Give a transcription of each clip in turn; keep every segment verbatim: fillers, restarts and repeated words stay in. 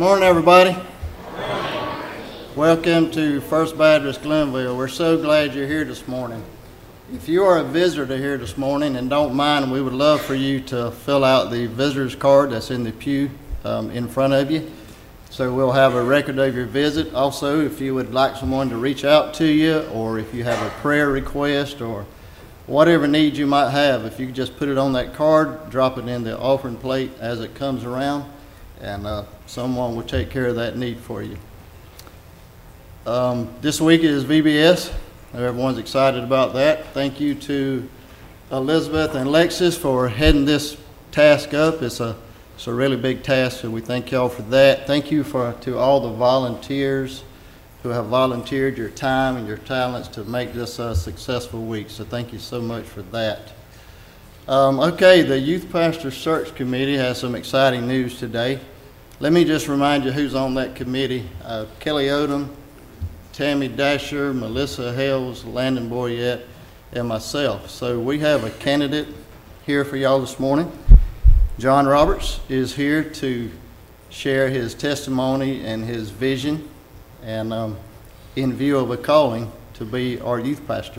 Morning, everybody. Welcome to First Baptist Glenville. We're so glad you're here this morning. If you are a visitor here this morning and don't mind, we would love for you to fill out the visitor's card that's in the pew um, in front of you. So we'll have a record of your visit. Also, if you would like someone to reach out to you, or if you have a prayer request or whatever need you might have, if you could just put it on that card, drop it in the offering plate as it comes around, and uh, someone will take care of that need for you. Um, this week is V B S. Everyone's excited about that. Thank you to Elizabeth and Lexus for heading this task up. It's a it's a really big task, so we thank y'all for that. Thank you for to all the volunteers who have volunteered your time and your talents to make this a successful week. So thank you so much for that. Um, okay, the Youth Pastor Search Committee has some exciting news today. Let me just remind you who's on that committee. Uh, Kelly Odom, Tammy Dasher, Melissa Hales, Landon Boyette, and myself. So we have a candidate here for y'all this morning. John Roberts is here to share his testimony and his vision, and um, in view of a calling to be our youth pastor.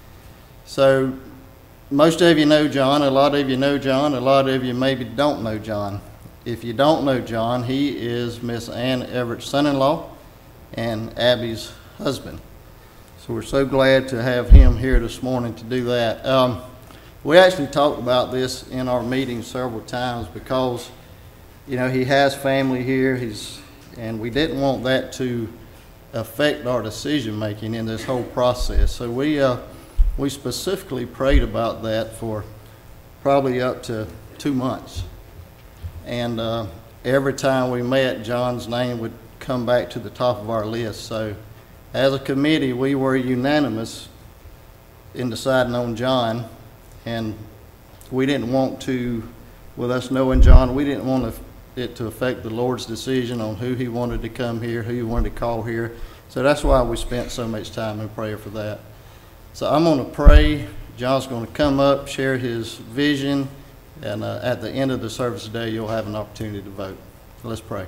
So most of you know John, a lot of you know John, a lot of you maybe don't know John. If you don't know John, he is Miss Ann Everett's son-in-law and Abby's husband. So we're so glad to have him here this morning to do that. Um, we actually talked about this in our meeting several times because, you know, he has family here, he's, and we didn't want that to affect our decision making in this whole process. So we uh, we specifically prayed about that for probably up to two months. And uh, every time we met, John's name would come back to the top of our list. So as a committee, we were unanimous in deciding on John, and we didn't want to, with us knowing John, we didn't want to it to affect the Lord's decision on who he wanted to come here, who he wanted to call here. So that's why we spent so much time in prayer for that. So I'm going to pray. John's going to come up, share his vision, and uh, at the end of the service today, you'll have an opportunity to vote. Let's pray.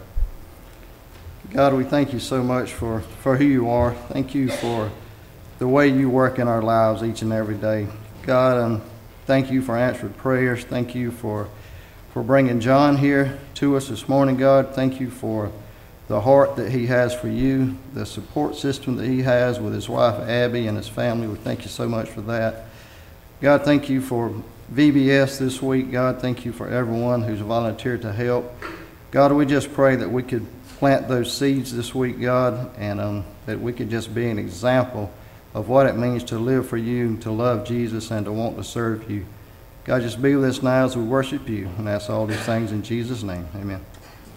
God, we thank you so much for, for who you are. Thank you for the way you work in our lives each and every day. God, um, thank you for answered prayers. Thank you for for bringing John here to us this morning, God. Thank you for the heart that he has for you, the support system that he has with his wife, Abby, and his family. We thank you so much for that. God, thank you for V B S this week. God, thank you for everyone who's volunteered to help. God, we just pray that we could plant those seeds this week, God, and um, that we could just be an example of what it means to live for you, to love Jesus, and to want to serve you. God, just be with us now as we worship you, and ask all these things in Jesus' name. Amen.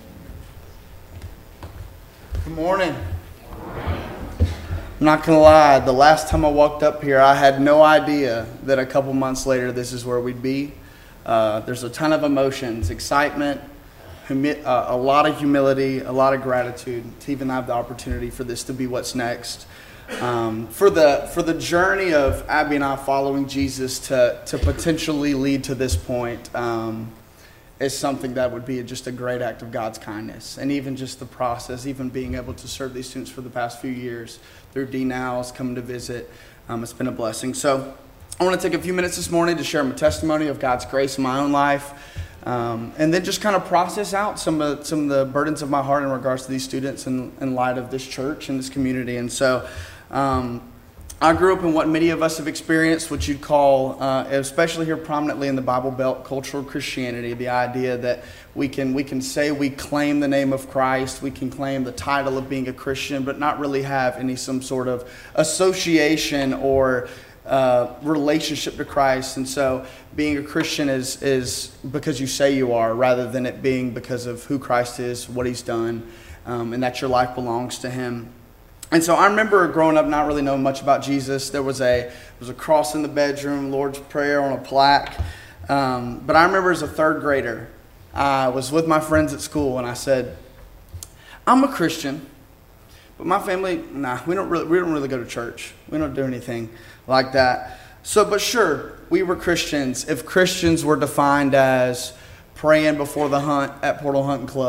Good morning. I'm not going to lie, the last time I walked up here, I had no idea that a couple months later this is where we'd be. Uh, there's a ton of emotions, excitement, humi- uh, a lot of humility, a lot of gratitude to even have the opportunity for this to be what's next. Um, for the for the journey of Abby and I following Jesus to to potentially lead to this point um, is something that would be just a great act of God's kindness. And even just the process, even being able to serve these students for the past few years through D Nows, coming to visit, um, it's been a blessing. So I want to take a few minutes this morning to share my testimony of God's grace in my own life, um, and then just kind of process out some of some of the burdens of my heart in regards to these students in, in light of this church and this community. And so Um, I grew up in what many of us have experienced, what you'd call, uh, especially here prominently in the Bible Belt, cultural Christianity. The idea that we can we can say we claim the name of Christ, we can claim the title of being a Christian, but not really have any some sort of association or uh, relationship to Christ. And so, being a Christian is is because you say you are, rather than it being because of who Christ is, what He's done, um, and that your life belongs to Him. And so I remember growing up not really knowing much about Jesus. There was a there was a cross in the bedroom, Lord's Prayer on a plaque. Um, but I remember as a third grader, I was with my friends at school, and I said, "I'm a Christian, but my family, nah, we don't really we don't really go to church. We don't do anything like that." So, but sure, we were Christians. If Christians were defined as praying before the hunt at Portal Hunting Club,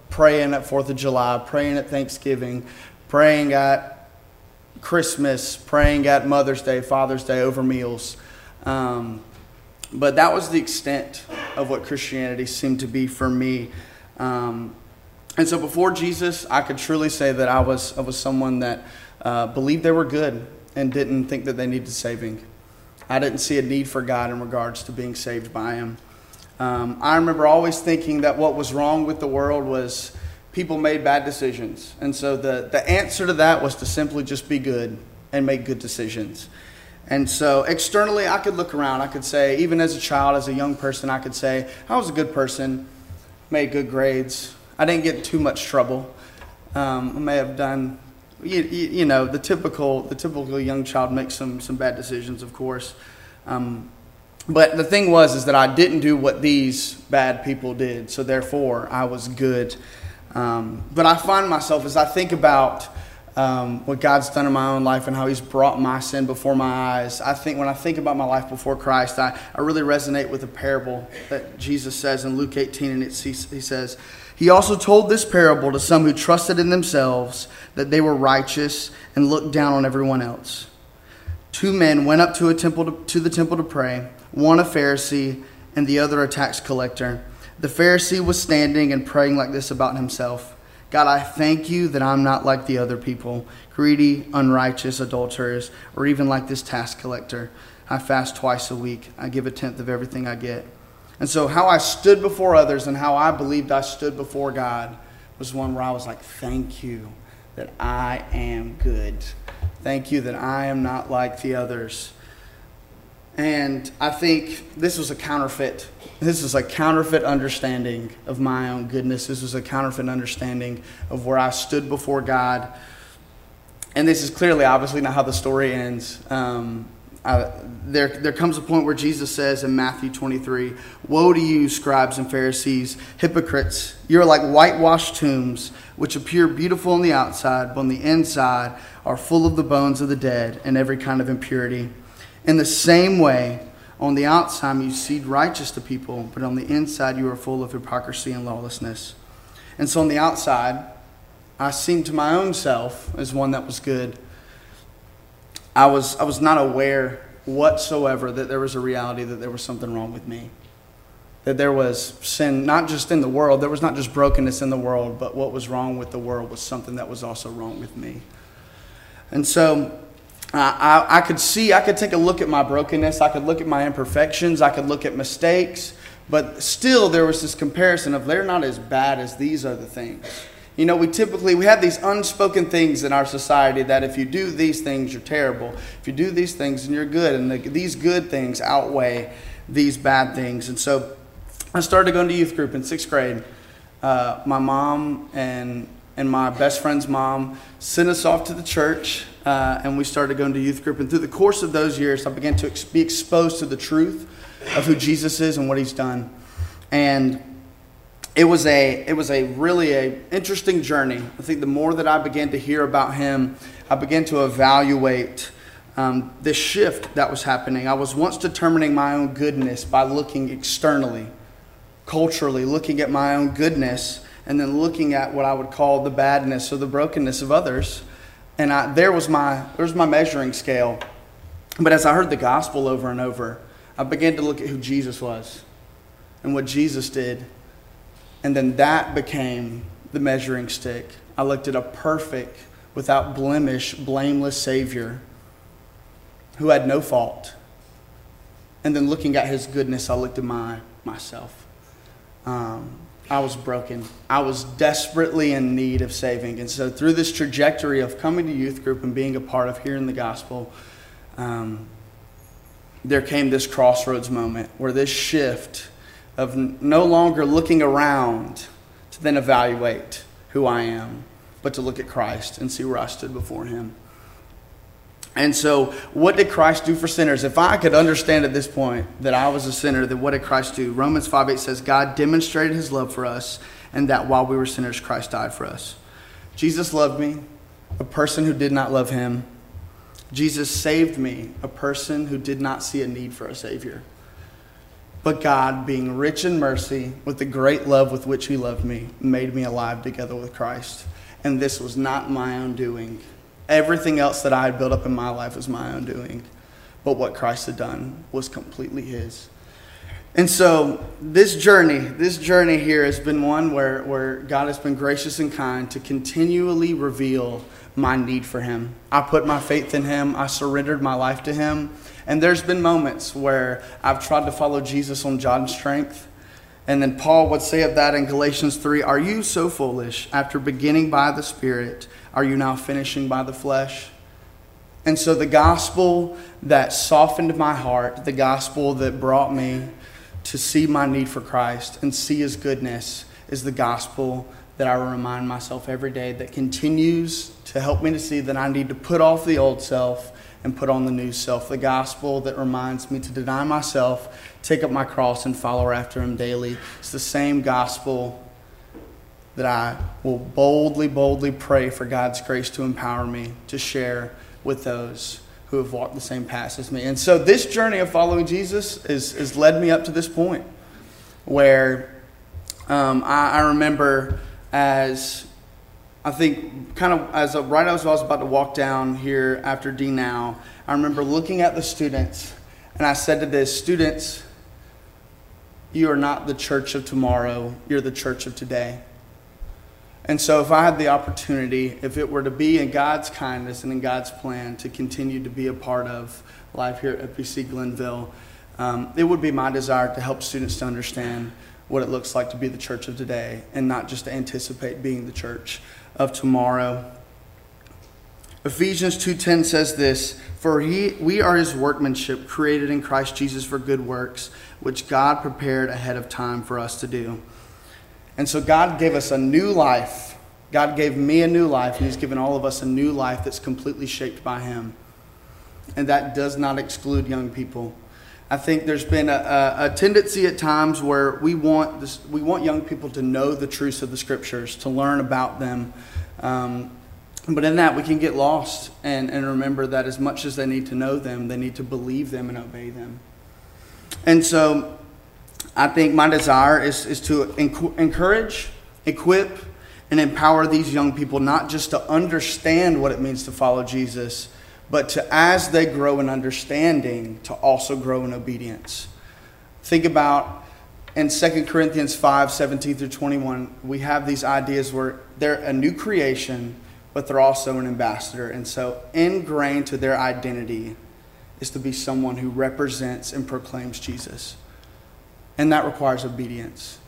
praying at fourth of July, praying at Thanksgiving, praying at Christmas, praying at Mother's Day, Father's Day over meals. Um, but that was the extent of what Christianity seemed to be for me. Um, and so before Jesus, I could truly say that I was, I was someone that uh, believed they were good and didn't think that they needed saving. I didn't see a need for God in regards to being saved by Him. Um, I remember always thinking that what was wrong with the world was people made bad decisions. And so the, the answer to that was to simply just be good and make good decisions. And so externally, I could look around. I could say, even as a child, as a young person, I could say, I was a good person, made good grades. I didn't get in too much trouble. Um, I may have done, you, you, you know, the typical the typical young child makes some, some bad decisions, of course. Um, but the thing was is that I didn't do what these bad people did, so therefore I was good. Um, but I find myself, as I think about um, what God's done in my own life and how He's brought my sin before my eyes, I think when I think about my life before Christ, I, I really resonate with a parable that Jesus says in Luke eighteen, and it's, he, he says, "He also told this parable to some who trusted in themselves that they were righteous and looked down on everyone else. Two men went up to a temple to, to the temple to pray, one a Pharisee and the other a tax collector. The Pharisee was standing and praying like this about himself: God, I thank you that I'm not like the other people, greedy, unrighteous, adulterers, or even like this tax collector. I fast twice a week. I give a tenth of everything I get." And so how I stood before others and how I believed I stood before God was one where I was like, thank you that I am good. Thank you that I am not like the others. And I think this was a counterfeit. This is a counterfeit understanding of my own goodness. This was a counterfeit understanding of where I stood before God. And this is clearly, obviously, not how the story ends. Um, I, there, there comes a point where Jesus says in Matthew twenty-three, "Woe to you, scribes and Pharisees, hypocrites! You are like whitewashed tombs, which appear beautiful on the outside, but on the inside are full of the bones of the dead and every kind of impurity. In the same way, on the outside you seem righteous to people, but on the inside you are full of hypocrisy and lawlessness." And so on the outside, I seemed to my own self as one that was good. I was I was not aware whatsoever that there was a reality that there was something wrong with me. That there was sin, not just in the world, there was not just brokenness in the world, but what was wrong with the world was something that was also wrong with me. And so I, I, I could see, I could take a look at my brokenness, I could look at my imperfections, I could look at mistakes, but still there was this comparison of they're not as bad as these other things. You know, we typically, we have these unspoken things in our society that if you do these things, you're terrible. If you do these things, then you're good. And the, these good things outweigh these bad things. And so I started going to youth group in sixth grade. Uh, my mom and and my best friend's mom sent us off to the church, uh, and we started going to youth group. And through the course of those years, I began to ex- be exposed to the truth of who Jesus is and what He's done. And It was a it was a really a interesting journey. I think the more that I began to hear about Him, I began to evaluate um, this shift that was happening. I was once determining my own goodness by looking externally, culturally, looking at my own goodness, and then looking at what I would call the badness or the brokenness of others. And I, there was my there was my measuring scale. But as I heard the gospel over and over, I began to look at who Jesus was and what Jesus did. And then that became the measuring stick. I looked at a perfect, without blemish, blameless Savior who had no fault. And then looking at His goodness, I looked at my myself. Um, I was broken. I was desperately in need of saving. And so through this trajectory of coming to youth group and being a part of hearing the gospel, um, there came this crossroads moment where this shift of no longer looking around to then evaluate who I am, but to look at Christ and see where I stood before Him. And so what did Christ do for sinners? If I could understand at this point that I was a sinner, then what did Christ do? Romans five eight says, God demonstrated His love for us, and that while we were sinners, Christ died for us. Jesus loved me, a person who did not love Him. Jesus saved me, a person who did not see a need for a Savior. But God, being rich in mercy, with the great love with which he loved me, made me alive together with Christ. And this was not my own doing. Everything else that I had built up in my life was my own doing. But what Christ had done was completely his. And so this journey, this journey here has been one where, where God has been gracious and kind to continually reveal my need for him. I put my faith in him. I surrendered my life to him. And there's been moments where I've tried to follow Jesus on John's strength. And then Paul would say of that in Galatians three, are you so foolish? After beginning by the Spirit, are you now finishing by the flesh? And so the gospel that softened my heart, the gospel that brought me to see my need for Christ and see his goodness, is the gospel that I remind myself every day, that continues to help me to see that I need to put off the old self and put on the new self. The gospel that reminds me to deny myself, take up my cross, and follow after him daily. It's the same gospel that I will boldly, boldly pray for God's grace to empower me to share with those who have walked the same path as me. And so this journey of following Jesus is, has led me up to this point where um, I, I remember as I think kind of as a, right as I was about to walk down here after D Now, I remember looking at the students and I said to this, students, you are not the church of tomorrow, you're the church of today. And so if I had the opportunity, if it were to be in God's kindness and in God's plan to continue to be a part of life here at F B C Glenville, um, it would be my desire to help students to understand what it looks like to be the church of today and not just to anticipate being the church of tomorrow. Ephesians two ten says this, for he, we are his workmanship, created in Christ Jesus for good works, which God prepared ahead of time for us to do. And so God gave us a new life. God gave me a new life, and he's given all of us a new life that's completely shaped by him. And that does not exclude young people. I think there's been a, a, a tendency at times where we want this, we want young people to know the truths of the scriptures, to learn about them. Um, but in that, we can get lost and, and remember that as much as they need to know them, they need to believe them and obey them. And so I think my desire is, is to enc- encourage, equip, and empower these young people not just to understand what it means to follow Jesus, but to, as they grow in understanding, to also grow in obedience. Think about in Second Corinthians five, seventeen through twenty-one, we have these ideas where they're a new creation, but they're also an ambassador. And so ingrained to their identity is to be someone who represents and proclaims Jesus. And that requires obedience.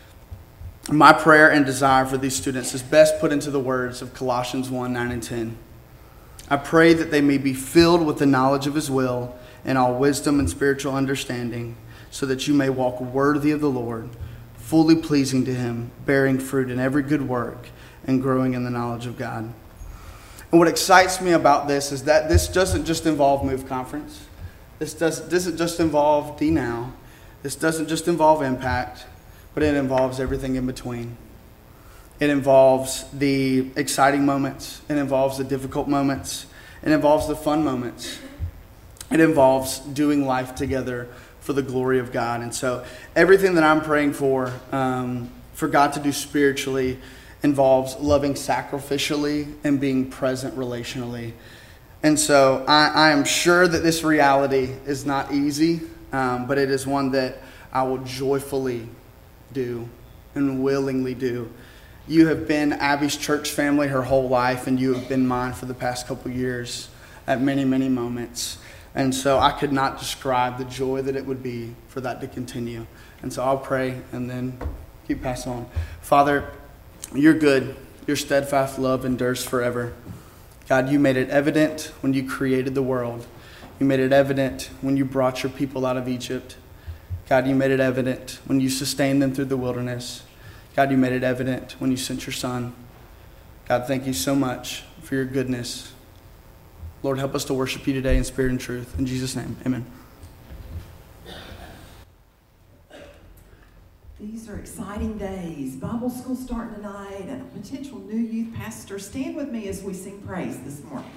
My prayer and desire for these students is best put into the words of Colossians one, nine and ten. I pray that they may be filled with the knowledge of his will and all wisdom and spiritual understanding, so that you may walk worthy of the Lord, fully pleasing to him, bearing fruit in every good work, and growing in the knowledge of God. And what excites me about this is that this doesn't just involve Move Conference. This does, doesn't just involve D Now. This doesn't just involve Impact, but it involves everything in between. It involves the exciting moments. It involves the difficult moments. It involves the fun moments. It involves doing life together for the glory of God. And so everything that I'm praying for, um, for God to do spiritually, involves loving sacrificially and being present relationally. And so I, I am sure that this reality is not easy, um, but it is one that I will joyfully do and willingly do. You have been Abby's church family her whole life, and you have been mine for the past couple years at many, many moments. And so I could not describe the joy that it would be for that to continue. And so I'll pray and then keep passing on. Father, you're good. Your steadfast love endures forever. God, you made it evident when you created the world. You made it evident when you brought your people out of Egypt. God, you made it evident when you sustained them through the wilderness. God, you made it evident when you sent your son. God, thank you so much for your goodness. Lord, help us to worship you today in spirit and truth. In Jesus' name, amen. These are exciting days. Bible school starting tonight and a potential new youth pastor. Stand with me as we sing praise this morning.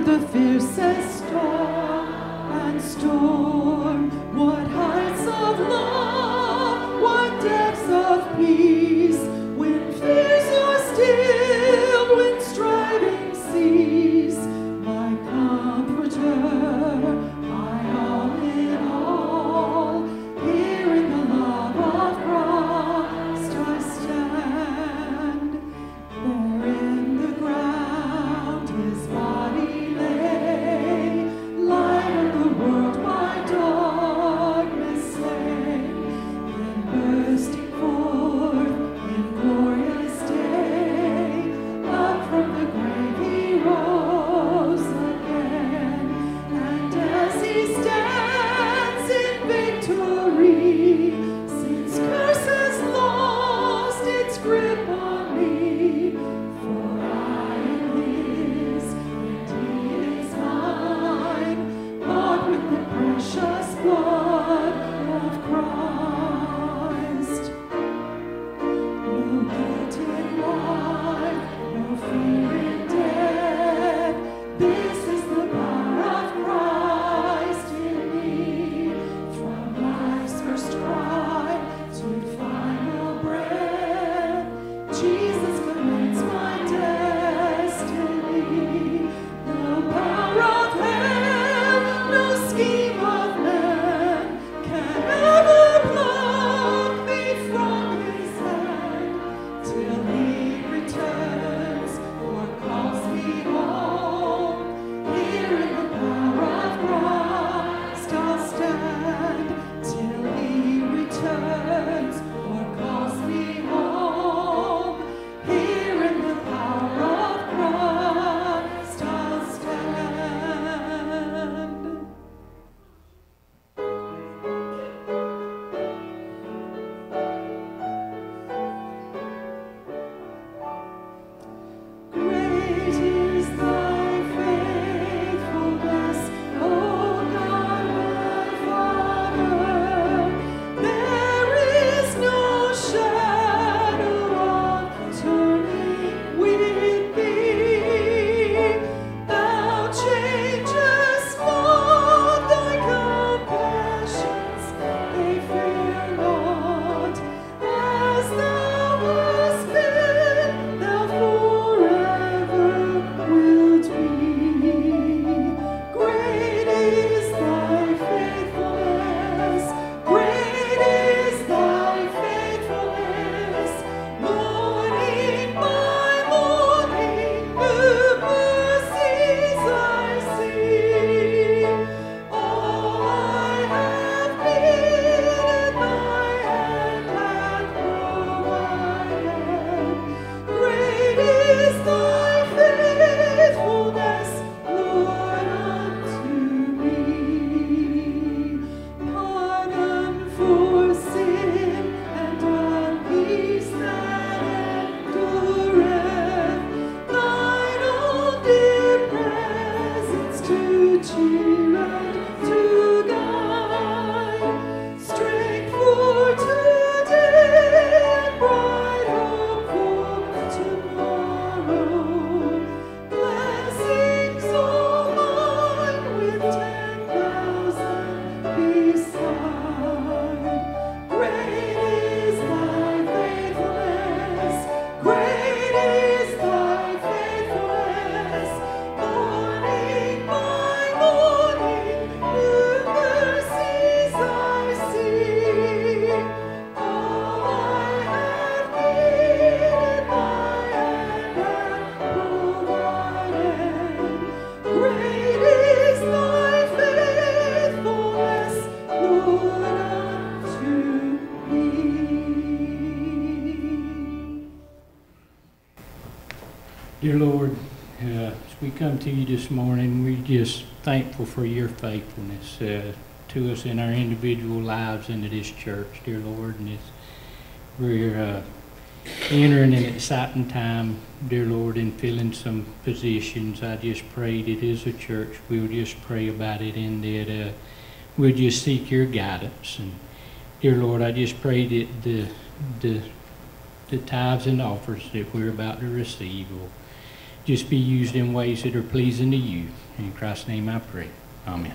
the fiercest storm and storm. What heights of love, what depths of peace, when fears are stilled, when striving cease. My comforter, my all in all, here in the love of Christ I stand. There in the ground his body lay, light of the world by darkness slain, then bursting forth in glorious day, up from the grave he rose again. And as he stands in victory, sin's curse has lost its grip on me, for I am his and he is mine, bought with the precious blood of Christ. No guilt in life, no fear in death. This is the power of Christ in me. From life's first cry to final breath, Jesus commands my destiny. No power of hell, no scheme of man can ever pluck me from his hand, till he returns or calls me home. Here in the power of Christ I'll stand, till he returns or calls me home. Here in the power of Christ I'll stand. Great is thy faithfulness, O God my Father. There is no shadow of turning with thee. Thou changest not, thy compassions they fear not. As thou hast been, thou forever wilt be. Great is thy faithfulness, great is thy faithfulness. Morning by morning, new mercies I see. All I have needed, thy hand hath provided. Great is thy faithfulness, Lord, unto me. Pardon for sin and unpeace that endureth, thine own dear presence to cheer and to guide, strength for today and bright hope for tomorrow. Blessings all mine with ten thousand beside. Great is thy faithfulness, great is thy faithfulness. Morning by morning, new mercies I see. All I have needed, thy hand hath provided. Great is thy faithfulness, Lord, unto me. Dear Lord, uh, as we come to you this morning, we're just thankful for your faithfulness uh, to us in our individual lives into this church, dear Lord. And it's, we're uh, entering an exciting time, dear Lord, in filling some positions. I just pray that as a church, we'll just pray about it and that uh, we'll just seek your guidance. And dear Lord, I just pray that the, the, the tithes and offers that we're about to receive will just be used in ways that are pleasing to you. In Christ's name I pray. Amen.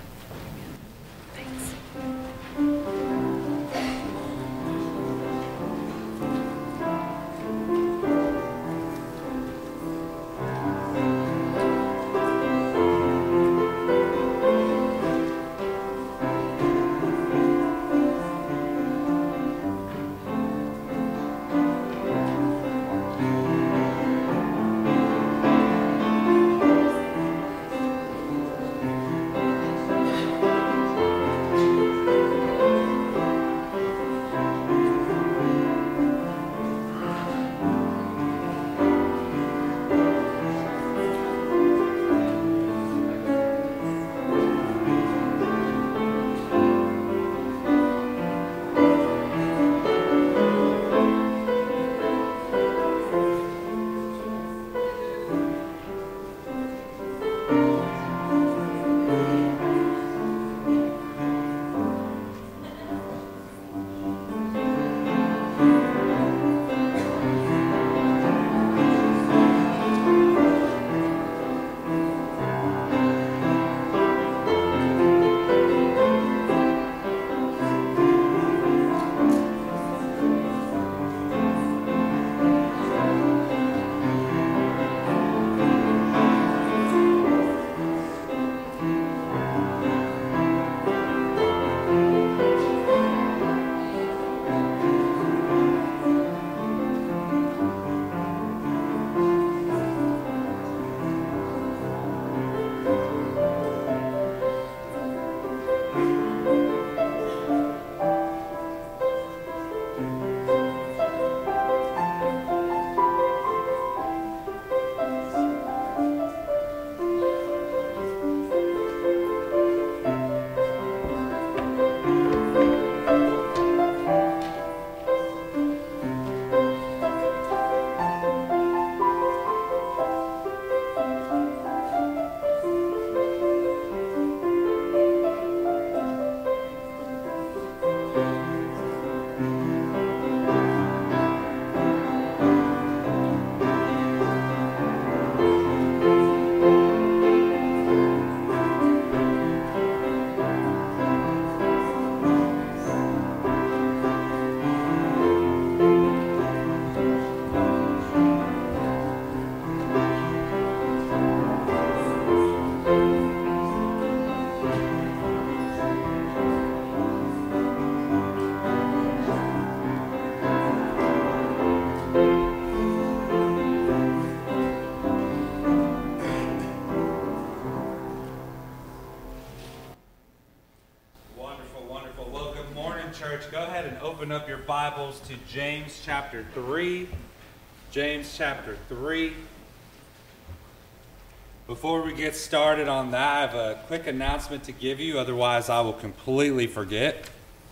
Church, go ahead and open up your Bibles to James chapter three. James chapter three. Before we get started on that, I have a quick announcement to give you, otherwise I will completely forget.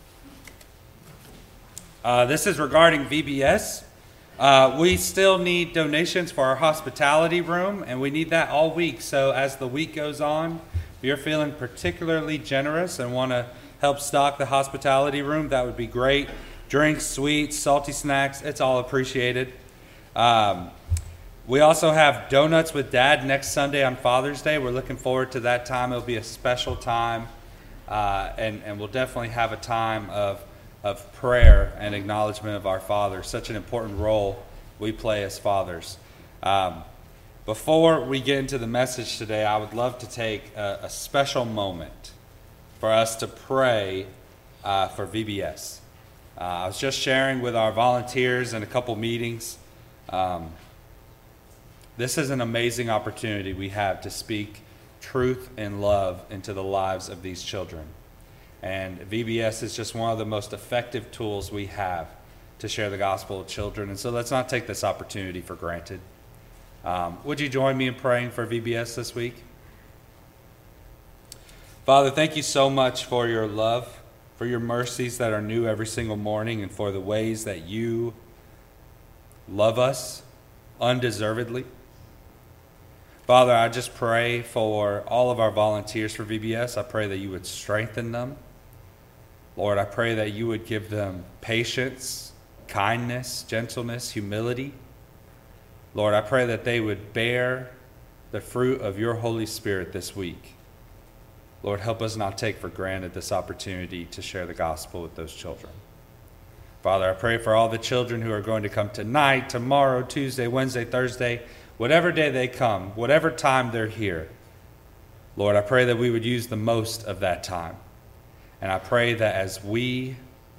Uh, this is regarding V B S. Uh, we still need donations for our hospitality room, and we need that all week. So as the week goes on, if you're feeling particularly generous and want to help stock the hospitality room, that would be great. Drinks, sweets, salty snacks, it's all appreciated. Um, we also have Donuts with Dad next Sunday on Father's Day. We're looking forward to that time. It'll be a special time, uh, and, and we'll definitely have a time of, of prayer and acknowledgement of our Father, such an important role we play as fathers. Um, before we get into the message today, I would love to take a, a special moment for us to pray uh, for V B S. Uh, I was just sharing with our volunteers in a couple meetings. Um, this is an amazing opportunity we have to speak truth and love into the lives of these children. And V B S is just one of the most effective tools we have to share the gospel with children. And so let's not take this opportunity for granted. Um, would you join me in praying for V B S this week? Father, thank you so much for your love, for your mercies that are new every single morning, and for the ways that you love us undeservedly. Father, I just pray for all of our volunteers for V B S. I pray that you would strengthen them. Lord, I pray that you would give them patience, kindness, gentleness, humility. Lord, I pray that they would bear the fruit of your Holy Spirit this week. Lord, help us not take for granted this opportunity to share the gospel with those children. Father, I pray for all the children who are going to come tonight, tomorrow, Tuesday, Wednesday, Thursday, whatever day they come, whatever time they're here. Lord, I pray that we would use the most of that time. And I pray that as we,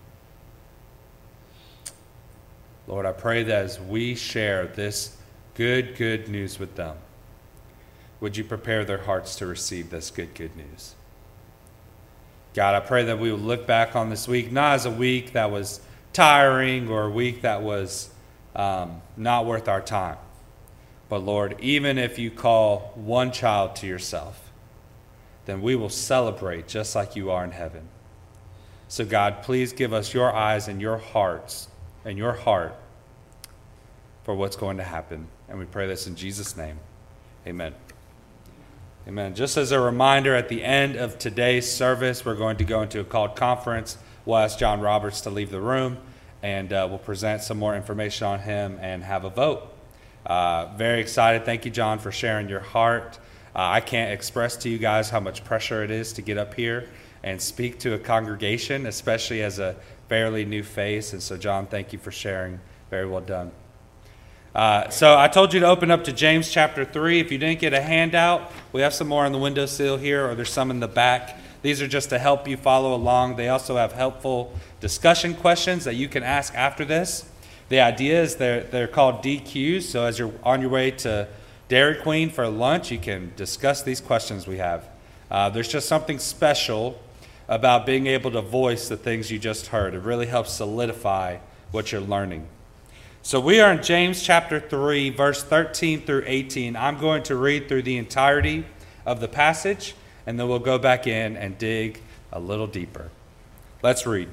Lord, I pray that as we share this good, good news with them, would you prepare their hearts to receive this good, good news? God, I pray that we will look back on this week, not as a week that was tiring or a week that was um, not worth our time. But Lord, even if you call one child to yourself, then we will celebrate just like you are in heaven. So God, please give us your eyes and your hearts and your heart for what's going to happen. And we pray this in Jesus' name. Amen. Amen. Just as a reminder, at the end of today's service, we're going to go into a called conference. We'll ask John Roberts to leave the room, and uh, we'll present some more information on him and have a vote. Uh, very excited. Thank you, John, for sharing your heart. Uh, I can't express to you guys how much pressure it is to get up here and speak to a congregation, especially as a fairly new face. And so, John, thank you for sharing. Very well done. Uh, so I told you to open up to James chapter three. If you didn't get a handout, we have some more on the windowsill here, or there's some in the back. These are just to help you follow along. They also have helpful discussion questions that you can ask after this. The idea is they're, they're called D Qs, so as you're on your way to Dairy Queen for lunch, you can discuss these questions we have. Uh, there's just something special about being able to voice the things you just heard. It really helps solidify what you're learning. So we are in James chapter three, verse thirteen through eighteen. I'm going to read through the entirety of the passage, and then we'll go back in and dig a little deeper. Let's read.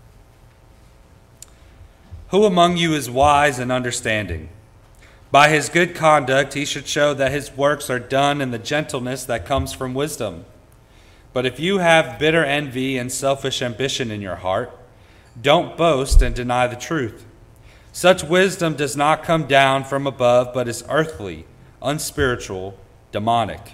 Who among you is wise and understanding? By his good conduct he should show that his works are done in the gentleness that comes from wisdom. But if you have bitter envy and selfish ambition in your heart, don't boast and deny the truth. Such wisdom does not come down from above, but is earthly, unspiritual, demonic.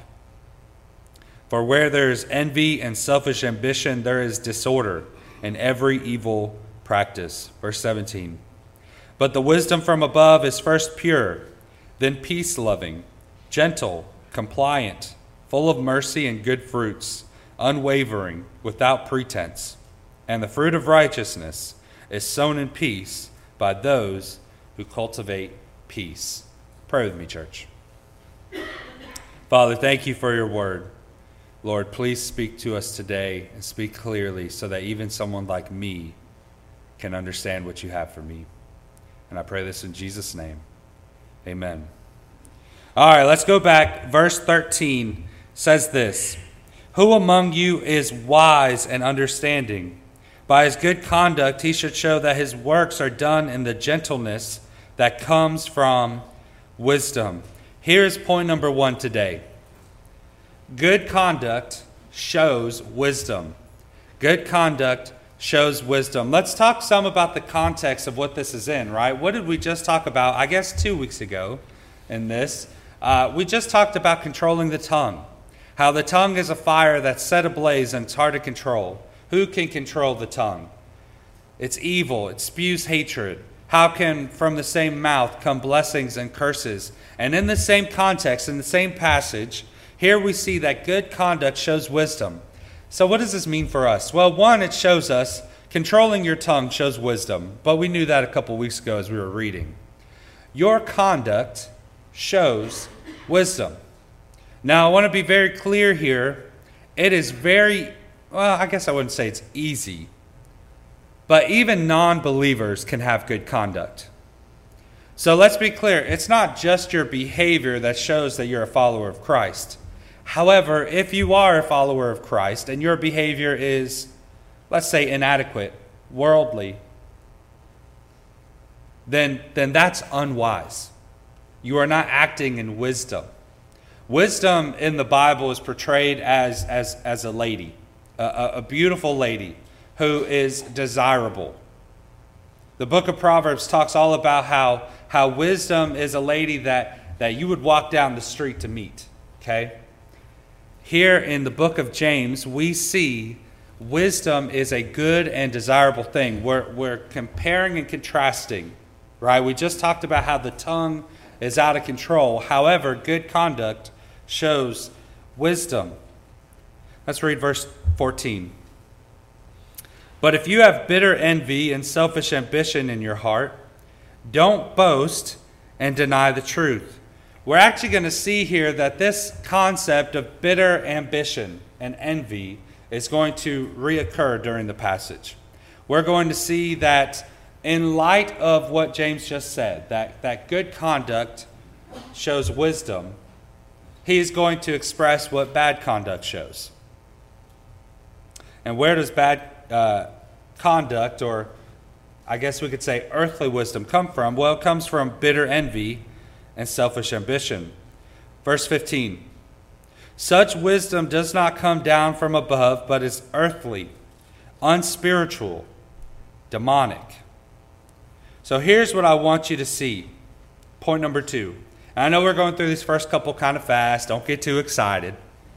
For where there is envy and selfish ambition, there is disorder and every evil practice. Verse seventeen. But the wisdom from above is first pure, then peace-loving, gentle, compliant, full of mercy and good fruits, unwavering, without pretense. And the fruit of righteousness is sown in peace by those who cultivate peace. Pray with me, church. Father, thank you for your word. Lord, please speak to us today and speak clearly so that even someone like me can understand what you have for me. And I pray this in Jesus' name. Amen. All right, let's go back. Verse thirteen says this. Who among you is wise and understanding? By his good conduct he should show that his works are done in the gentleness that comes from wisdom. Here's point number one today. Good conduct shows wisdom. Good conduct shows wisdom. Let's talk some about the context of what this is in, right? What did we just talk about, I guess, two weeks ago in this? Uh, we just talked about controlling the tongue. How the tongue is a fire that's set ablaze and it's hard to control. Who can control the tongue? It's evil. It spews hatred. How can from the same mouth come blessings and curses? And in the same context, in the same passage, here we see that good conduct shows wisdom. So what does this mean for us? Well, one, it shows us controlling your tongue shows wisdom. But we knew that a couple weeks ago as we were reading. Your conduct shows wisdom. Now, I want to be very clear here. It is very, well, I guess I wouldn't say it's easy. But even non-believers can have good conduct. So let's be clear. It's not just your behavior that shows that you're a follower of Christ. However, if you are a follower of Christ and your behavior is, let's say, inadequate, worldly, then, then that's unwise. You are not acting in wisdom. Wisdom in the Bible is portrayed as, as, as a lady, a, a beautiful lady who is desirable. The book of Proverbs talks all about how, how wisdom is a lady that, that you would walk down the street to meet. okay? Here in the book of James, we see wisdom is a good and desirable thing. We're, we're comparing and contrasting, right? We just talked about how the tongue is out of control. However, good conduct shows wisdom. Let's read verse fourteen. But if you have bitter envy and selfish ambition in your heart, don't boast and deny the truth. We're actually going to see here that this concept of bitter ambition and envy is going to reoccur during the passage. We're going to see that in light of what James just said, that, that good conduct shows wisdom, he's going to express what bad conduct shows. And where does bad uh, conduct, or I guess we could say earthly wisdom, come from? Well, it comes from bitter envy and selfish ambition. Verse fifteen. Such wisdom does not come down from above, but is earthly, unspiritual, demonic. So here's what I want you to see. Point number two. And I know we're going through these first couple kind of fast. Don't get too excited.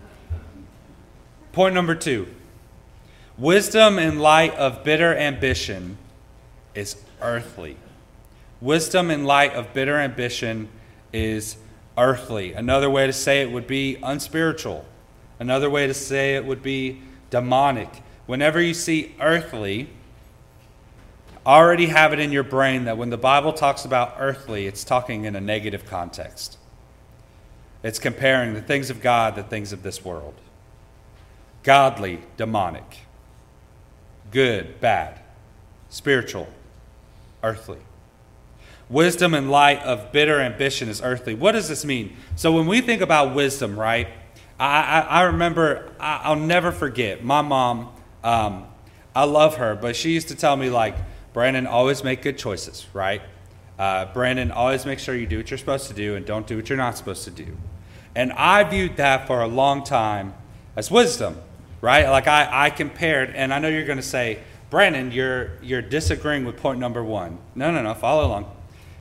Point number two. Wisdom in light of bitter ambition is earthly. Wisdom in light of bitter ambition is earthly. Another way to say it would be unspiritual. Another way to say it would be demonic. Whenever you see earthly, already have it in your brain that when the Bible talks about earthly, it's talking in a negative context. It's comparing the things of God to the things of this world. Godly, demonic. Good, bad. Spiritual, earthly. Wisdom in light of bitter ambition is earthly. What does this mean? So when we think about wisdom, right, I, I, I remember, I, I'll never forget, my mom, um, I love her, but she used to tell me, like, Brandon, always make good choices, right? Uh, Brandon, always make sure you do what you're supposed to do and don't do what you're not supposed to do. And I viewed that for a long time as wisdom, right? Like I, I compared, and I know you're going to say, Brandon, you're you're disagreeing with point number one. No, no, no, follow along.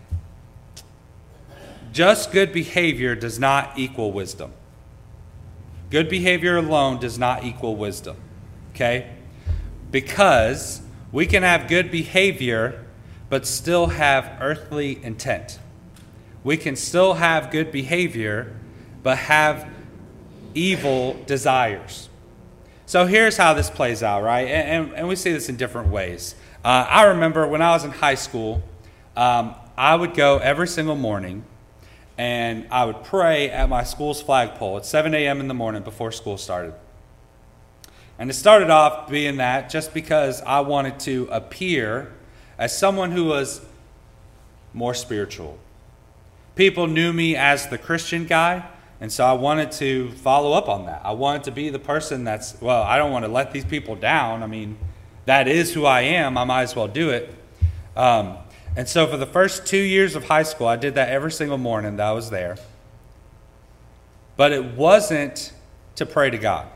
Just good behavior does not equal wisdom. Good behavior alone does not equal wisdom, okay? Because we can have good behavior but still have earthly intent. We can still have good behavior but have evil desires. So here's how this plays out, right? And, and, and we see this in different ways. Uh, I remember when I was in high school, um, I would go every single morning and I would pray at my school's flagpole at seven a.m. in the morning before school started. And it started off being that just because I wanted to appear as someone who was more spiritual. People knew me as the Christian guy, and so I wanted to follow up on that. I wanted to be the person that's, well, I don't want to let these people down. I mean, that is who I am. I might as well do it. Um, and so for the first two years of high school, I did that every single morning that I was there. But it wasn't to pray to God.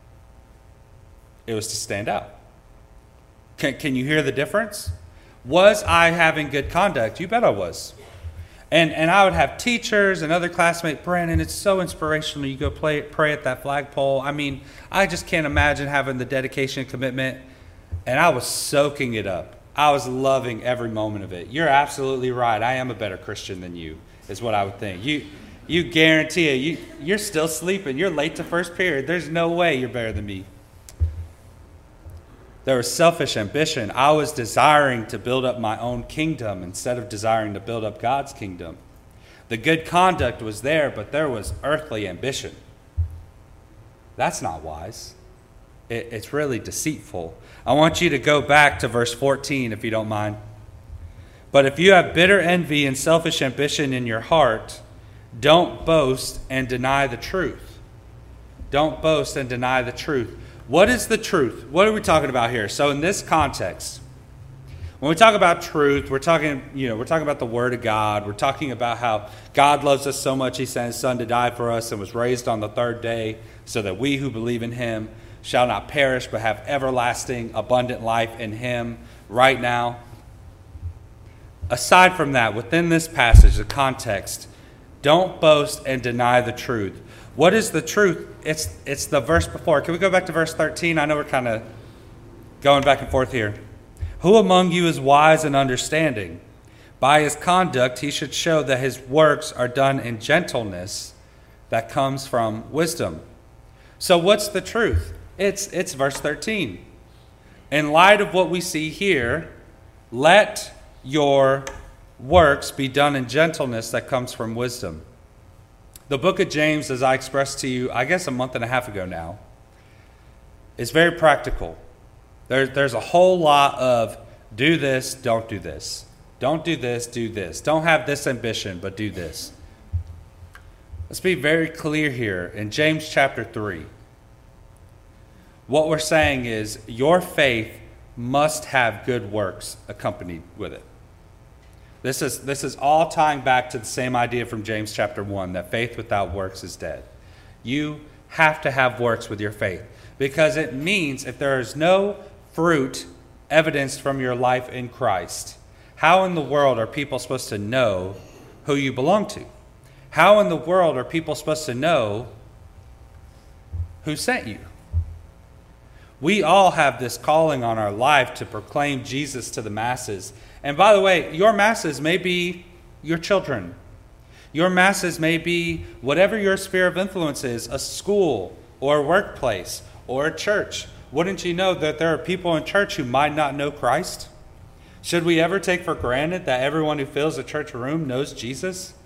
It was to stand out. Can, can you hear the difference? Was I having good conduct? You bet I was. And and I would have teachers and other classmates, Brandon, it's so inspirational. You go play, pray at that flagpole. I mean, I just can't imagine having the dedication and commitment. And I was soaking it up. I was loving every moment of it. You're absolutely right. I am a better Christian than you, is what I would think. You you guarantee it. You, you're still sleeping. You're late to first period. There's no way you're better than me. There was selfish ambition. I was desiring to build up my own kingdom instead of desiring to build up God's kingdom. The good conduct was there, but there was earthly ambition. That's not wise. It, it's really deceitful. I want you to go back to verse fourteen, if you don't mind. But if you have bitter envy and selfish ambition in your heart, don't boast and deny the truth. Don't boast and deny the truth. What is the truth? What are we talking about here? So in this context, when we talk about truth, we're talking, you know, we're talking about the Word of God. We're talking about how God loves us so much, He sent His Son to die for us and was raised on the third day so that we who believe in Him shall not perish but have everlasting, abundant life in Him right now. Aside from that, within this passage, the context, don't boast and deny the truth. What is the truth? It's it's the verse before. Can we go back to verse thirteen? I know we're kind of going back and forth here. Who among you is wise and understanding? By his conduct he should show that his works are done in gentleness that comes from wisdom. So what's the truth? It's it's verse thirteen. In light of what we see here, let your works be done in gentleness that comes from wisdom. The book of James, as I expressed to you, I guess a month and a half ago now, is very practical. There, there's a whole lot of do this, don't do this. Don't do this, do this. Don't have this ambition, but do this. Let's be very clear here in James chapter three. What we're saying is your faith must have good works accompanied with it. This is, this is all tying back to the same idea from James chapter one, that faith without works is dead. You have to have works with your faith, because it means if there is no fruit evidenced from your life in Christ, how in the world are people supposed to know who you belong to? How in the world are people supposed to know who sent you? We all have this calling on our life to proclaim Jesus to the masses. And by the way, your masses may be your children. Your masses may be whatever your sphere of influence is, a school or a workplace or a church. Wouldn't you know that there are people in church who might not know Christ? Should we ever take for granted that everyone who fills a church room knows Jesus?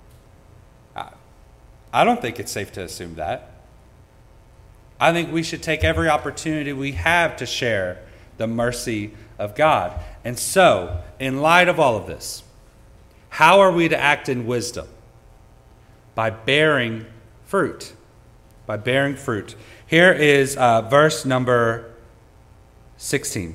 I don't think it's safe to assume that. I think we should take every opportunity we have to share the mercy of God. And so, in light of all of this, how are we to act in wisdom? By bearing fruit. By bearing fruit. Here is uh, verse number sixteen.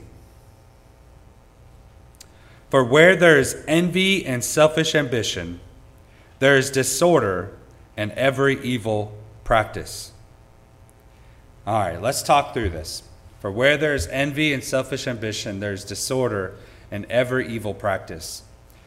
For where there is envy and selfish ambition, there is disorder and every evil practice. All right, let's talk through this. For where there is envy and selfish ambition, there is disorder and every evil practice.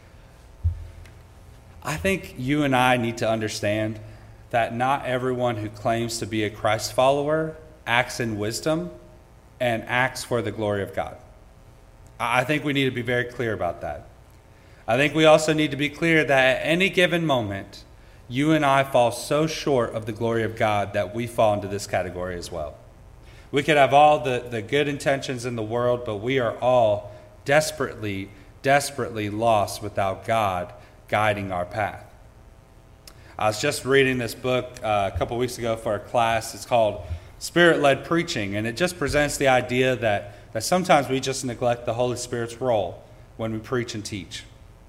I think you and I need to understand that not everyone who claims to be a Christ follower acts in wisdom and acts for the glory of God. I think we need to be very clear about that. I think we also need to be clear that at any given moment, you and I fall so short of the glory of God that we fall into this category as well. We could have all the, the good intentions in the world, but we are all desperately, desperately lost without God guiding our path. I was just reading this book uh, a couple weeks ago for a class. It's called Spirit-Led Preaching, and it just presents the idea that, that sometimes we just neglect the Holy Spirit's role when we preach and teach.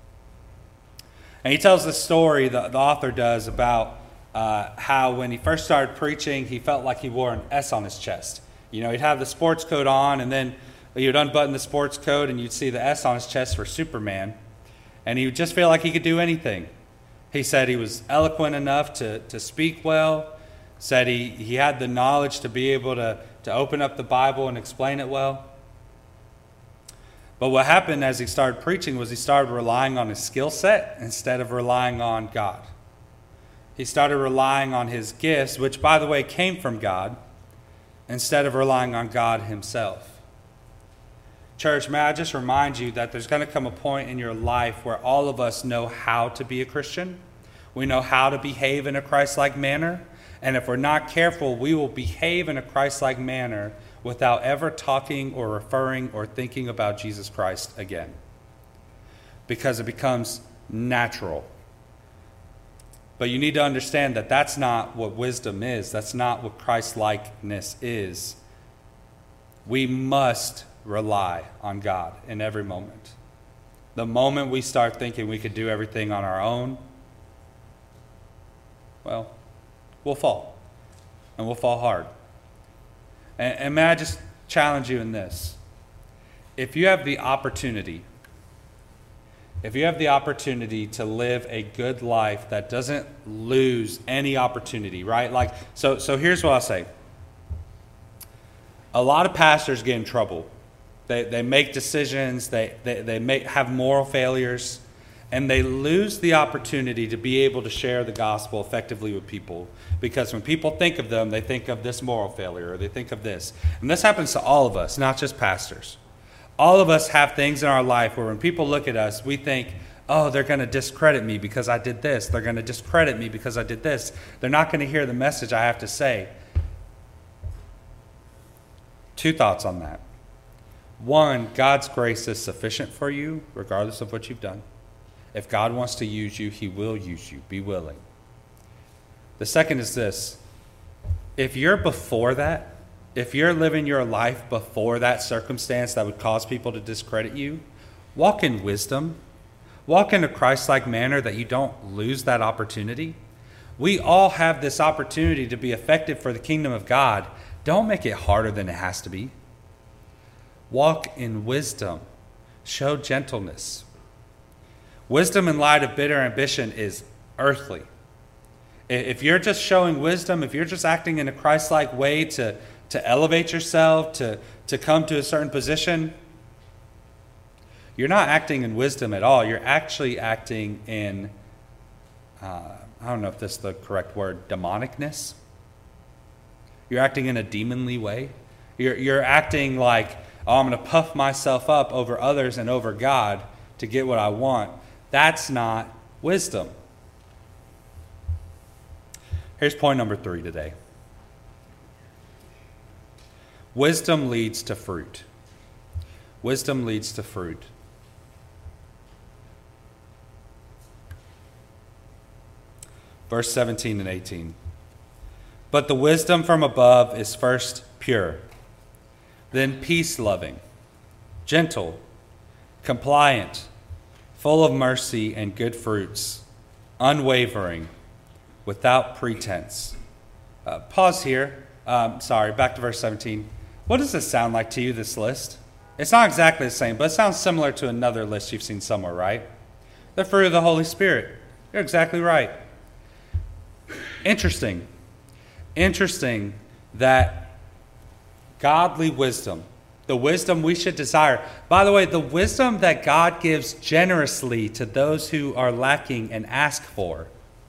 And he tells this story, the, the author does, about uh, how when he first started preaching, he felt like he wore an S on his chest. You know, he'd have the sports coat on, and then you'd unbutton the sports coat, and you'd see the S on his chest for Superman. And he would just feel like he could do anything. He said he was eloquent enough to, to speak well, said he, he had the knowledge to be able to, to open up the Bible and explain it well. But what happened as he started preaching was he started relying on his skill set instead of relying on God. He started relying on his gifts, which, by the way, came from God, instead of relying on God himself. Church, may I just remind you that there's going to come a point in your life where all of us know how to be a Christian. We know how to behave in a Christ-like manner. And if we're not careful, we will behave in a Christ-like manner without ever talking or referring or thinking about Jesus Christ again. Because it becomes natural. But you need to understand that that's not what wisdom is. That's not what Christ-likeness is. We must rely on God in every moment. The moment we start thinking we could do everything on our own, well, we'll fall. And we'll fall hard. And, and may I just challenge you in this? If you have the opportunity, if you have the opportunity to live a good life that doesn't lose any opportunity, right? Like, so, so here's what I'll say. A lot of pastors get in trouble. They, they make decisions, they, they, they make, have moral failures, and they lose the opportunity to be able to share the gospel effectively with people. Because when people think of them, they think of this moral failure, or they think of this. And this happens to all of us, not just pastors. All of us have things in our life where when people look at us, we think, oh, they're going to discredit me because I did this. They're going to discredit me because I did this. They're not going to hear the message I have to say. Two thoughts on that. One, God's grace is sufficient for you, regardless of what you've done. If God wants to use you, he will use you. Be willing. The second is this. If you're before that, if you're living your life before that circumstance that would cause people to discredit you, walk in wisdom. Walk in a Christ-like manner that you don't lose that opportunity. We all have this opportunity to be effective for the kingdom of God. Don't make it harder than it has to be. Walk in wisdom. Show gentleness. Wisdom in light of bitter ambition is earthly. If you're just showing wisdom, if you're just acting in a Christ-like way to, to elevate yourself, to, to come to a certain position, you're not acting in wisdom at all. You're actually acting in, uh, I don't know if this is the correct word, demonicness. You're acting in a demonly way. You're, you're acting like, oh, I'm going to puff myself up over others and over God to get what I want. That's not wisdom. Here's point number three today. Wisdom leads to fruit. Wisdom leads to fruit. Verse seventeen and eighteen. But the wisdom from above is first pure, then peace-loving, gentle, compliant, full of mercy and good fruits, unwavering, without pretense. Uh, pause here. Um, sorry, back to verse seventeen. What does this sound like to you, this list? It's not exactly the same, but it sounds similar to another list you've seen somewhere, right? The fruit of the Holy Spirit. You're exactly right. Interesting. Interesting that godly wisdom, the wisdom we should desire. By the way, the wisdom that God gives generously to those who are lacking and ask for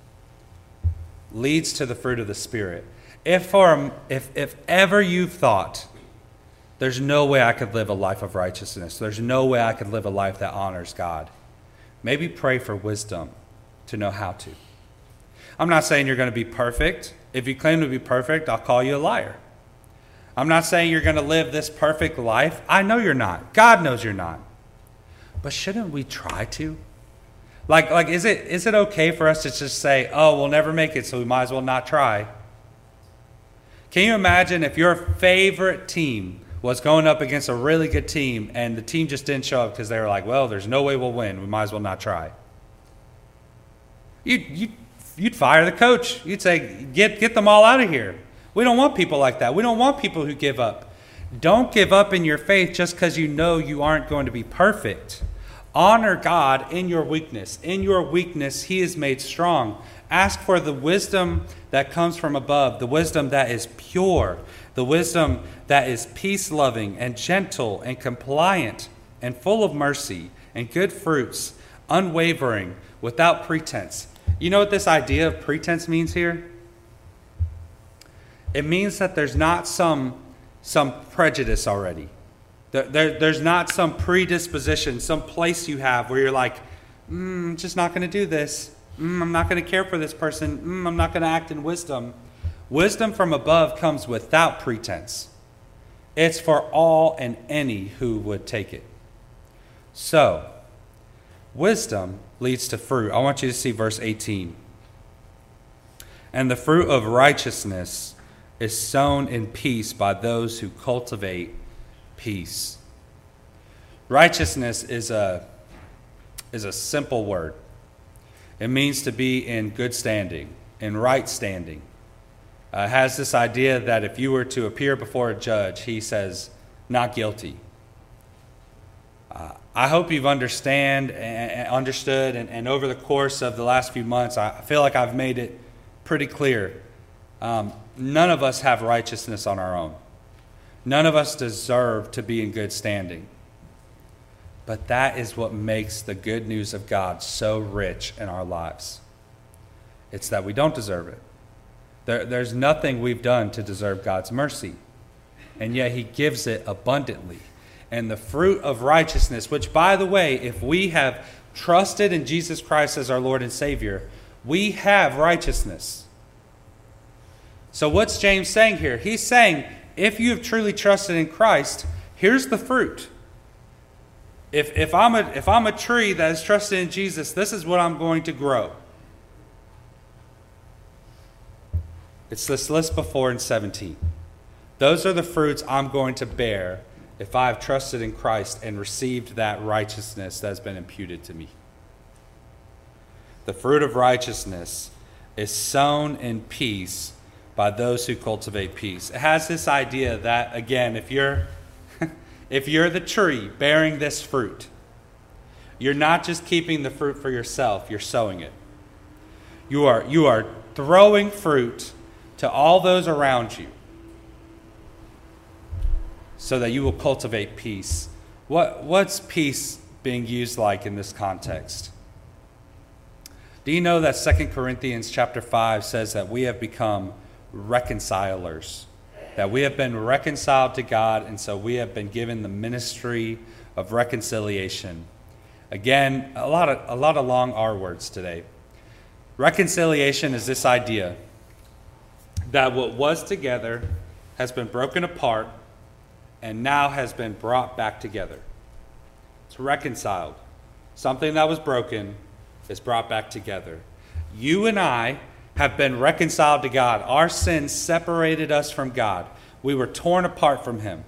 leads to the fruit of the Spirit. If, for, if, if ever you've thought, there's no way I could live a life of righteousness, there's no way I could live a life that honors God, maybe pray for wisdom to know how to. I'm not saying you're going to be perfect. If you claim to be perfect, I'll call you a liar. I'm not saying you're going to live this perfect life. I know you're not. God knows you're not. But shouldn't we try to? Like, like is it is it okay for us to just say, oh, we'll never make it, so we might as well not try? Can you imagine if your favorite team was going up against a really good team and the team just didn't show up because they were like, well, there's no way we'll win. We might as well not try. You'd, you'd, you'd fire the coach. You'd say, get, get them all out of here. We don't want people like that. We don't want people who give up. Don't give up in your faith just because you know you aren't going to be perfect. Honor God in your weakness. In your weakness, He is made strong. Ask for the wisdom that comes from above, the wisdom that is pure, the wisdom that is peace-loving and gentle and compliant and full of mercy and good fruits, unwavering, without pretense. You know what this idea of pretense means here? It means that there's not some, some prejudice already. There, there, there's not some predisposition, some place you have where you're like, mm, I'm just not going to do this. Mm, I'm not going to care for this person. Mm, I'm not going to act in wisdom. Wisdom from above comes without pretense. It's for all and any who would take it. So, wisdom leads to fruit. I want you to see verse eighteen. And the fruit of righteousness is sown in peace by those who cultivate peace. Righteousness is a, is a simple word. It means to be in good standing, in right standing. Uh, it has this idea that if you were to appear before a judge, he says, not guilty. Uh, I hope you've understand and understood, and, and over the course of the last few months, I feel like I've made it pretty clear. Um, none of us have righteousness on our own. None of us deserve to be in good standing. But that is what makes the good news of God so rich in our lives. It's that we don't deserve it. There, there's nothing we've done to deserve God's mercy. And yet he gives it abundantly. And the fruit of righteousness, which, by the way, if we have trusted in Jesus Christ as our Lord and Savior, we have righteousness. So what's James saying here? He's saying, if you have truly trusted in Christ, here's the fruit. If, if, I'm a, if I'm a tree that is trusted in Jesus, this is what I'm going to grow. It's this list before in seventeen. Those are the fruits I'm going to bear if I've trusted in Christ and received that righteousness that has been imputed to me. The fruit of righteousness is sown in peace by those who cultivate peace. It has this idea that, again, if you're if you're the tree bearing this fruit, you're not just keeping the fruit for yourself, you're sowing it. You are you are throwing fruit to all those around you so that you will cultivate peace. What what's peace being used like in this context? Do you know that Second Corinthians chapter five says that we have become reconcilers, that we have been reconciled to God, and so we have been given the ministry of reconciliation. Again, a lot of a lot of long R words today. Reconciliation is this idea that what was together has been broken apart and now has been brought back together. It's reconciled. Something that was broken is brought back together. You and I have been reconciled to God. Our sins separated us from God. We were torn apart from him.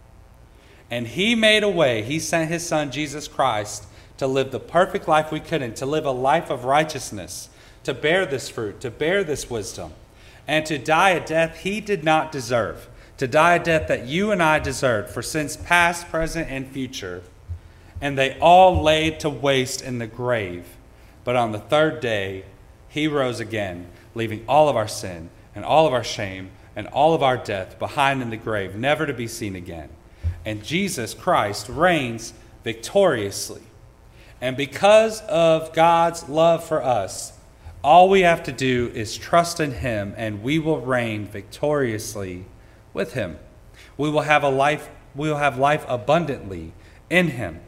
And he made a way. He sent his son, Jesus Christ, to live the perfect life we couldn't, to live a life of righteousness, to bear this fruit, to bear this wisdom, and to die a death he did not deserve, to die a death that you and I deserved for sins past, present, and future. And they all laid to waste in the grave. But on the third day, he rose again, leaving all of our sin and all of our shame and all of our death behind in the grave, never to be seen again. And Jesus Christ reigns victoriously. And because of God's love for us, all we have to do is trust in him, and we will reign victoriously with him. We will have a life, we will have life abundantly in him.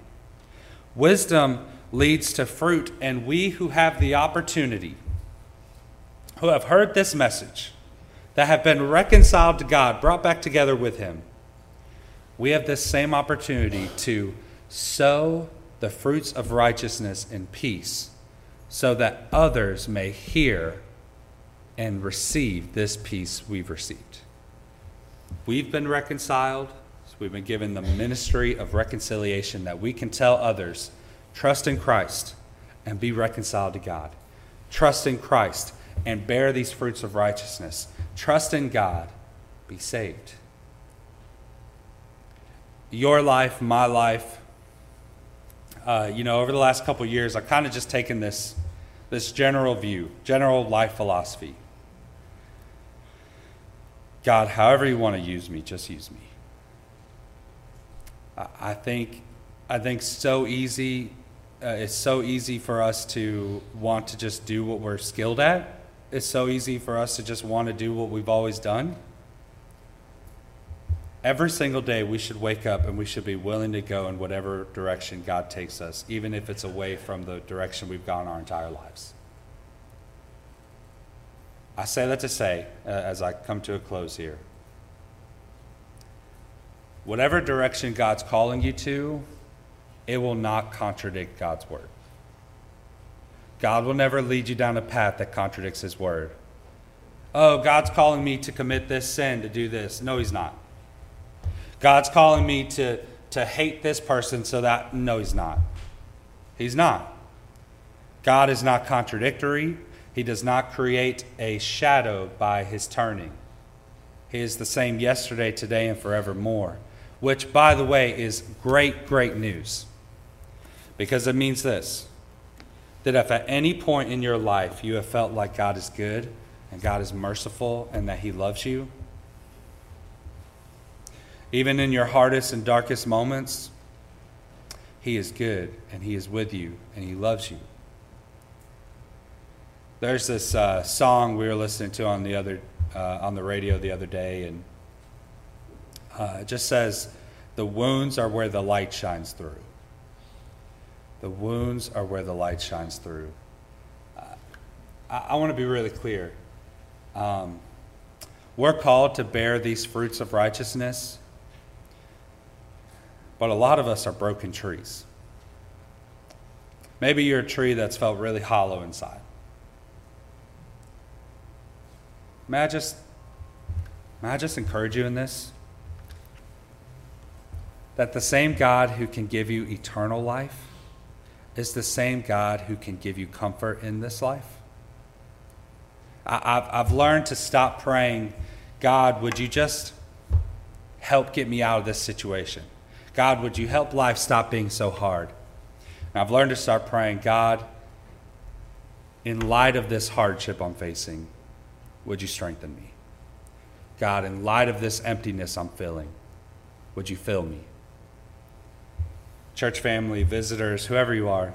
Wisdom leads to fruit, and we who have the opportunity, who have heard this message, that have been reconciled to God, brought back together with him, we have this same opportunity to sow the fruits of righteousness and peace so that others may hear and receive this peace we've received. We've been reconciled, so we've been given the ministry of reconciliation that we can tell others, trust in Christ and be reconciled to God. Trust in Christ and bear these fruits of righteousness. Trust in God, be saved. Your life, my life, uh, you know, over the last couple of years, I've kind of just taken this, this general view, general life philosophy. God, however you want to use me, just use me. I, I think, I think so easy, uh, it's so easy for us to want to just do what we're skilled at. It's so easy for us to just want to do what we've always done. Every single day we should wake up and we should be willing to go in whatever direction God takes us, even if it's away from the direction we've gone our entire lives. I say that to say, uh, as I come to a close here, whatever direction God's calling you to, it will not contradict God's word. God will never lead you down a path that contradicts his word. Oh, God's calling me to commit this sin, to do this. No, he's not. God's calling me to, to hate this person so that, no, he's not. He's not. God is not contradictory. He does not create a shadow by his turning. He is the same yesterday, today, and forevermore, which, by the way, is great, great news. Because it means this, that if at any point in your life you have felt like God is good and God is merciful and that he loves you, even in your hardest and darkest moments, He is good, and he is with you, and he loves you. There's this uh, song we were listening to on the other uh, on the radio the other day, and uh, it just says, "The wounds are where the light shines through." The wounds are where the light shines through. Uh, I, I want to be really clear. Um, we're called to bear these fruits of righteousness, but a lot of us are broken trees. Maybe you're a tree that's felt really hollow inside. May I just, may I just encourage you in this? That the same God who can give you eternal life is the same God who can give you comfort in this life. I, I've, I've learned to stop praying, God, would you just help get me out of this situation? God, would you help life stop being so hard? And I've learned to start praying, God, in light of this hardship I'm facing, would you strengthen me? God, in light of this emptiness I'm feeling, would you fill me? Church family, visitors, whoever you are,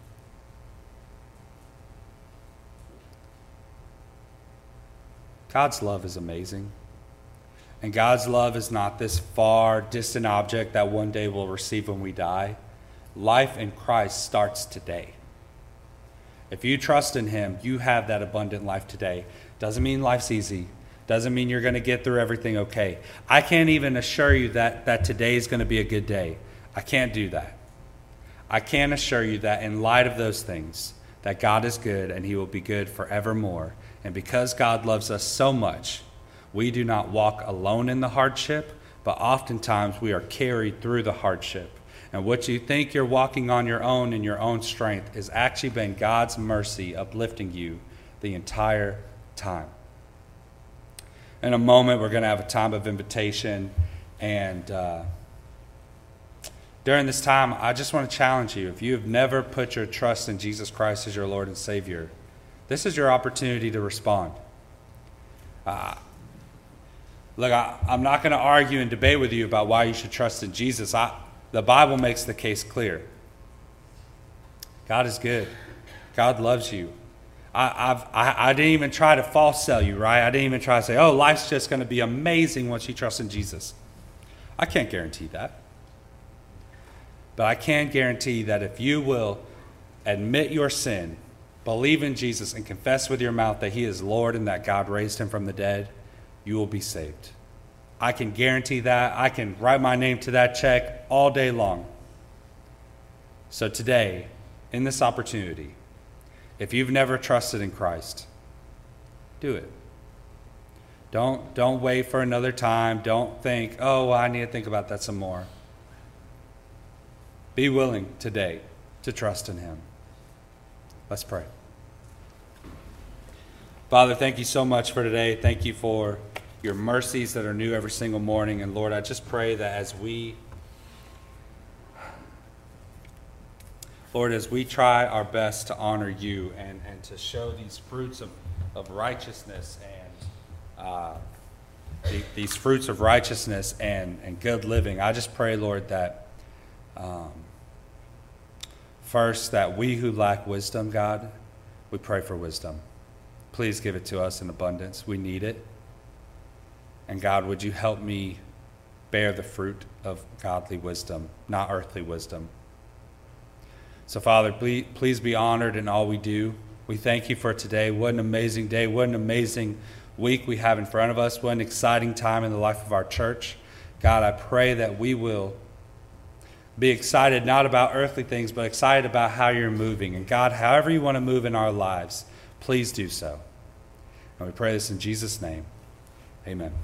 God's love is amazing. And God's love is not this far, distant object that one day we'll receive when we die. Life in Christ starts today. If you trust in him, you have that abundant life today. Doesn't mean life's easy. Doesn't mean you're going to get through everything okay. I can't even assure you that, that today is going to be a good day. I can't do that. I can assure you that in light of those things, that God is good and he will be good forevermore. And because God loves us so much, we do not walk alone in the hardship, but oftentimes we are carried through the hardship. And what you think you're walking on your own in your own strength has actually been God's mercy uplifting you the entire time. In a moment, we're going to have a time of invitation. And uh, during this time, I just want to challenge you. If you have never put your trust in Jesus Christ as your Lord and Savior, this is your opportunity to respond. Uh, look, I, I'm not going to argue and debate with you about why you should trust in Jesus. I, the Bible makes the case clear. God is good. God loves you. I, I've, I, I didn't even try to false sell you, right? I didn't even try to say, oh, life's just going to be amazing once you trust in Jesus. I can't guarantee that. But I can guarantee that if you will admit your sin, believe in Jesus, and confess with your mouth that he is Lord and that God raised him from the dead, you will be saved. I can guarantee that. I can write my name to that check all day long. So today, in this opportunity, if you've never trusted in Christ, do it. Don't, don't wait for another time. Don't think, oh, well, I need to think about that some more. Be willing today to trust in him. Let's pray. Father, thank you so much for today. Thank you for your mercies that are new every single morning. And Lord, I just pray that as we, Lord, as we try our best to honor you and, and to show these fruits of, of righteousness and uh, the, these fruits of righteousness and, and good living, I just pray, Lord, that um, first, that we who lack wisdom, God, we pray for wisdom. Please give it to us in abundance. We need it. And God, would you help me bear the fruit of godly wisdom, not earthly wisdom. So, Father, please, please be honored in all we do. We thank you for today. What an amazing day. What an amazing week we have in front of us. What an exciting time in the life of our church. God, I pray that we will be excited not about earthly things, but excited about how you're moving. And God, however you want to move in our lives, please do so. And we pray this in Jesus' name. Amen.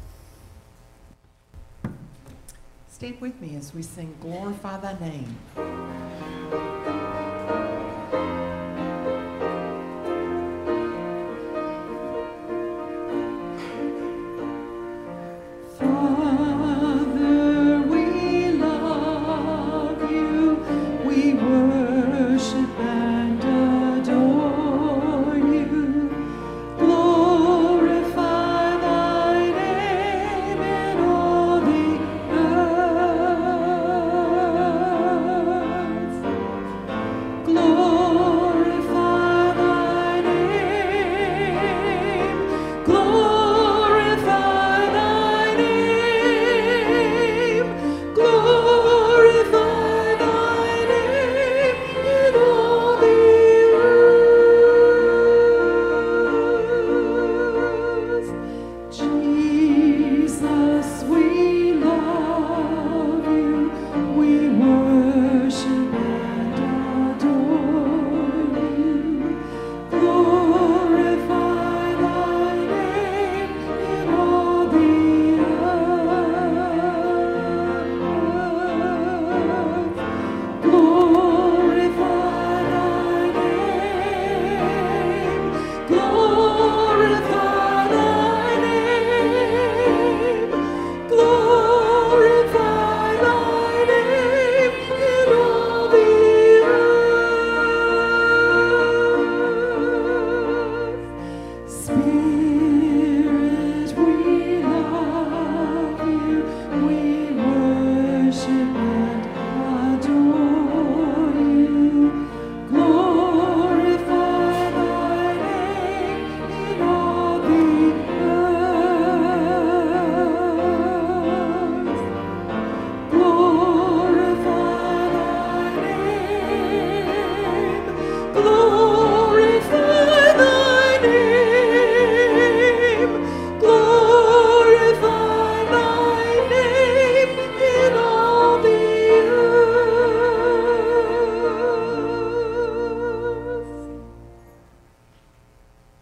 Stand with me as we sing Glorify Thy Name.